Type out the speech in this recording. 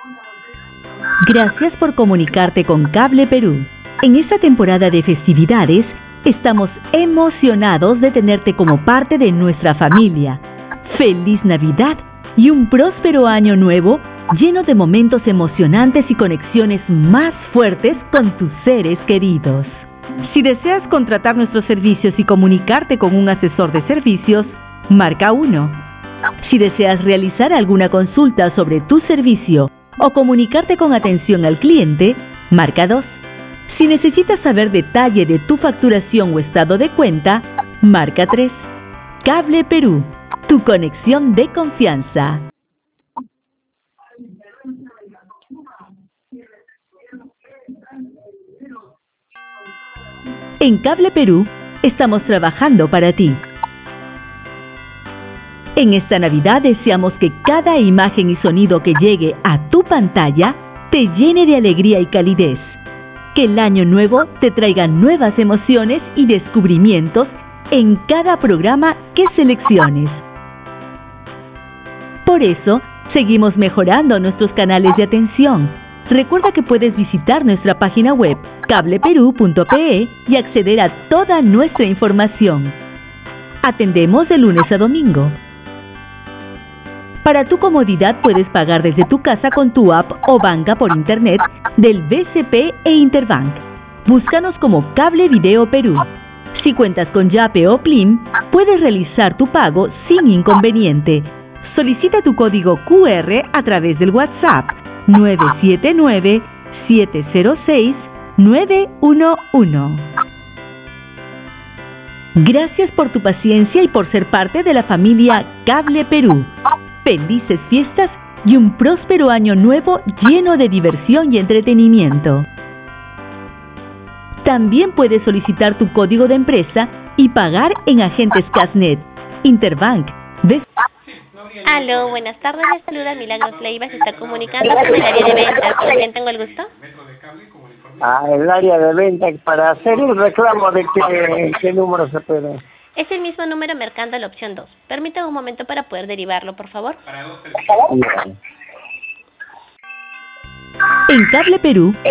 Gracias por comunicarte con Cable Perú. En esta temporada de festividades, estamos emocionados de tenerte como parte de nuestra familia. ¡Feliz Navidad y un próspero año nuevo lleno de momentos emocionantes y conexiones más fuertes con tus seres queridos! Si deseas contratar nuestros servicios y comunicarte con un asesor de servicios, marca 1. Si deseas realizar alguna consulta sobre tu servicio o comunicarte con atención al cliente, marca 2. Si necesitas saber detalle de tu facturación o estado de cuenta, marca 3. Cable Perú, tu conexión de confianza. En Cable Perú, estamos trabajando para ti. En esta Navidad deseamos que cada imagen y sonido que llegue a tu pantalla te llene de alegría y calidez. Que el año nuevo te traiga nuevas emociones y descubrimientos en cada programa que selecciones. Por eso, seguimos mejorando nuestros canales de atención. Recuerda que puedes visitar nuestra página web cableperú.pe y acceder a toda nuestra información. Atendemos de lunes a domingo. Para tu comodidad puedes pagar desde tu casa con tu app o banca por internet del BCP e Interbank. Búscanos como Cable Video Perú. Si cuentas con Yape o Plim, puedes realizar tu pago sin inconveniente. Solicita tu código QR a través del WhatsApp 979-706-911. Gracias por tu paciencia y por ser parte de la familia Cable Perú. Felices fiestas y un próspero año nuevo lleno de diversión y entretenimiento. También puedes solicitar tu código de empresa y pagar en agentes Casnet, Interbank. Aló, buenas tardes, les saluda Milagros Leiva, se está comunicando con el área de ventas. ¿Con quién tengo el gusto? El área de ventas, para hacer un reclamo de qué número se puede. Es el mismo número marcando la opción 2. Permítame un momento para poder derivarlo, por favor. En Cable Perú